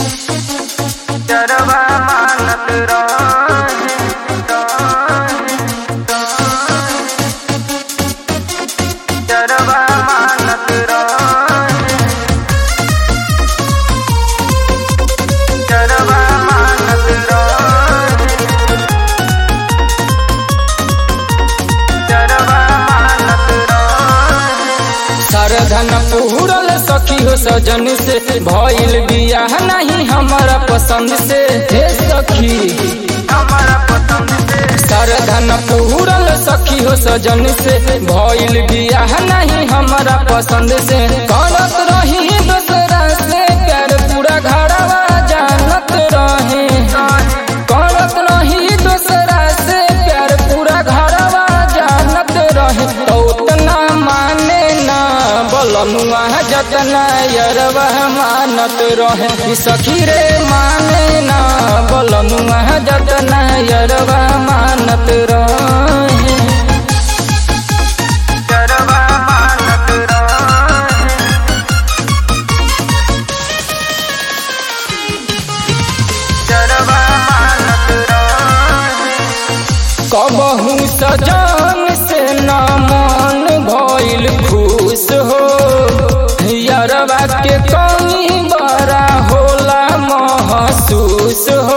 यरवा मानत रहे यरवा मानत रहे यरवा मानत रहे यरवा मानत रहे। सरधन पूरल सखी हो सजन से भइल बियाह नहीं हमारा पसंद से हे सखी हमारा पसंद से। सरधन पूरल सखी हो सजन से भइल बियाह नहीं हमारा पसंद से करत रही दूसरा से प्यार पूरा घरवा जानत रहे करत रही दूसरा से प्यार पूरा घरवा जानत रहे तो उतना माने ना बोलनुआ जतना यरवा मानत रहे सखी रे माने ना बोलनुआ जतना यरवा मानत रहे यरवा मानत रहे यरवा मानत रहे। कबहू सजन से ना मन भइल खुश हो यरवा के कमी बड़ा होला महसूस हो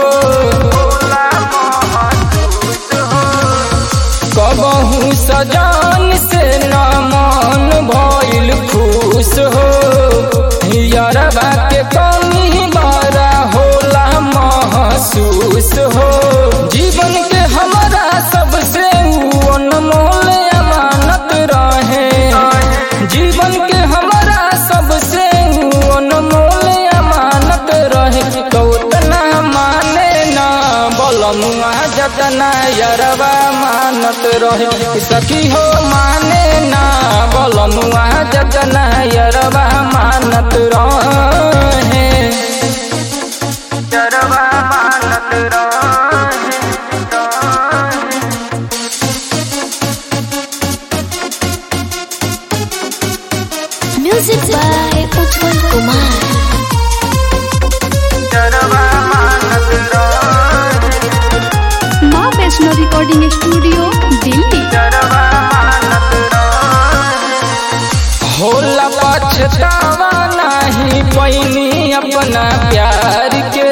कबहू सजन से ना मन भइल खुश हो यरवा के कमी बड़ा होला महसूस हो जीवन के हमारा सबसे अनमोल अमानत रहे जीवन के हमारा सबसे अनमोल अमानत रहे तो उतना माने ना बोलनुआ जतना यरवा मानत रहे सखी हो माने ना बोलनुआ जतना यरवा मानत रहे यरवा मानत रहे Music by Utpal Kumar. यरवा मानत रहे माँ वैष्णो रिकॉर्डिंग स्टूडियो दिल्ली। यरवा मानत रहे। होला पछतावा नहीं पैनी अपना प्यार के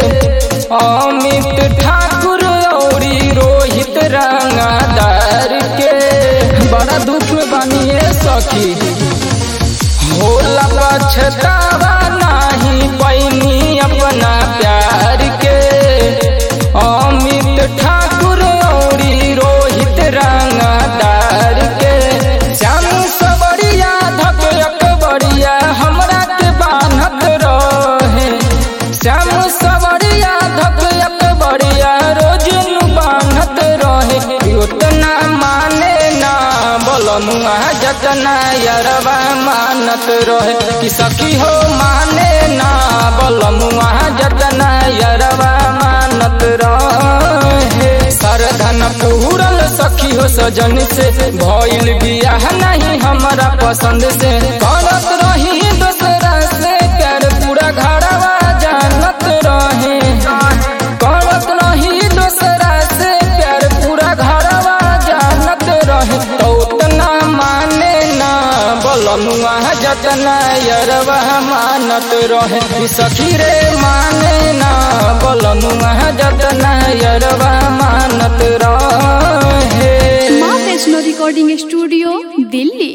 अमित ठाकुर औरी रोहित रंगादार के बड़ा दुख में बनिए सखी होला पछतावा नहीं पैनी अपना प्यार के अमित ठाकुर औरी रोहित रंगादार के श्याम सबरिया धक अकबरिया हमरा के बान्हत रहे श्याम सबरिया धक अकबरिया रोज बान्हत रहे उतना माने ना बोलनुआ जतना यरवा मानत रहे कि सखी हो माने ना बोलनुआ जतना यरवा मानत रहे सरधन पूरल सखी हो सजन से भइल बियाह नहीं हमारा पसंद से करत रही दूसरा से प्यार पूरा घरवा जानत रहे करत रही दूसरा से प्यार पूरा घरवा जानत रहे तो उतना माने ना बोलनुआ जतना यरवा मानत रहे सखी रे माने ना बोलनुआ जतना यरवा मानत रहे। माँ वैष्णो रिकॉर्डिंग स्टूडियो दिल्ली।